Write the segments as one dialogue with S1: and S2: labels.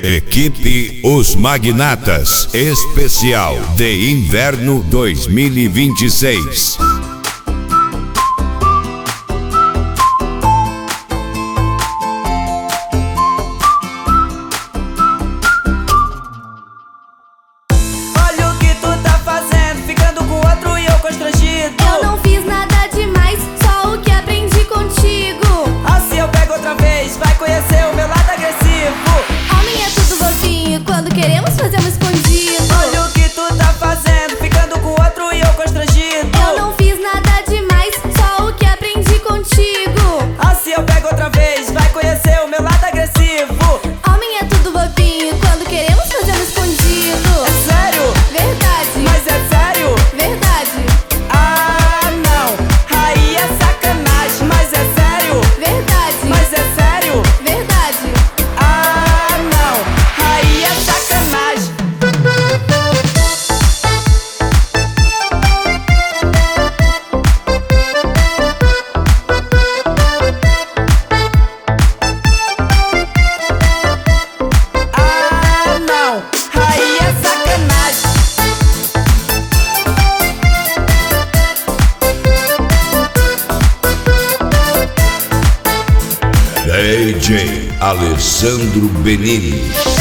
S1: Equipe Os Magnatas, especial de inverno 2026.
S2: Olha o que tu tá fazendo, ficando com outro e eu constrangido.
S3: Eu não fiz nada demais, só o que aprendi contigo.
S2: Assim eu pego outra vez, vai conhecer o meu lado agressivo.
S3: Homem é tudo bobinho, quando queremos fazemos escondido.
S2: Olha o que tu tá fazendo, ficando com outro e eu constrangido.
S3: Eu não fiz nada demais, só o que aprendi contigo.
S2: Assim eu pego outra vez, vai conhecer o meu lado agressivo.
S3: Homem é tudo bobinho, quando queremos fazemos escondido.
S2: É sério?
S3: Verdade.
S2: Mas é sério?
S3: Verdade.
S2: Ah, não, aí é sacanagem. Mas é sério?
S3: Verdade.
S2: Mas é sério?
S3: Verdade.
S2: Ah, não, aí é sacanagem. Ah, não, aí é sacanagem.
S1: DJ Alessandro Benini.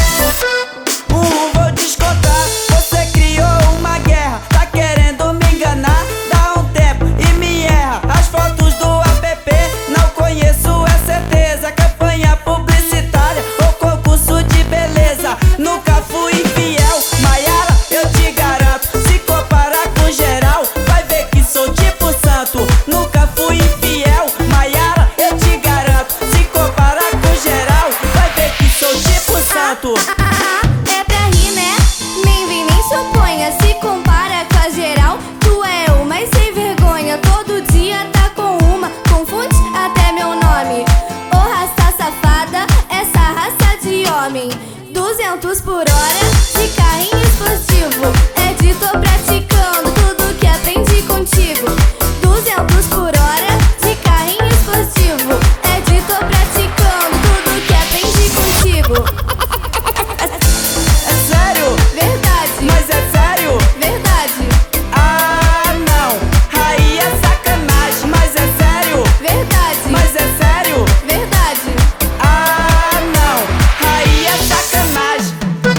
S2: Vou descontar, você criou uma guerra, tá querendo me enganar? Dá um tempo e me erra. As fotos do app, não conheço, é certeza. Campanha publicitária ou concurso de beleza. Nunca fui infiel, Maiara, eu te garanto. Se comparar com geral, vai ver que sou tipo santo. Nunca fui infiel, Maiara, eu te garanto. Se comparar com geral, vai ver que sou tipo santo.
S3: É pra rir, né? Nem vem nem se oponha. Se compara com a geral, tu é uma e sem vergonha. Todo dia tá com uma, confunde até meu nome. Ô raça safada, essa raça de homem. 200 por hora, de carrinho explosivo. É de tô praticando tudo que aprendi contigo. 200 por hora, de carrinho explosivo. É de tô praticando tudo que aprendi contigo.
S2: É sério?
S3: Verdade.
S2: Mas é sério?
S3: Verdade.
S2: Ah, não, aí é sacanagem. Mas é sério?
S3: Verdade.
S2: Mas é sério?
S3: Verdade.
S2: Ah, não, aí é sacanagem.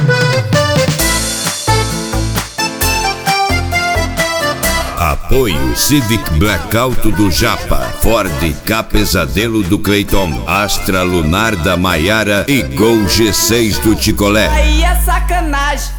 S1: Apoio Civic Blackout do Japa, Ford K Pesadelo do Cleiton, Astra Lunar da Maiara e Gol G6 do Ticolé.
S2: Aí é sacanagem.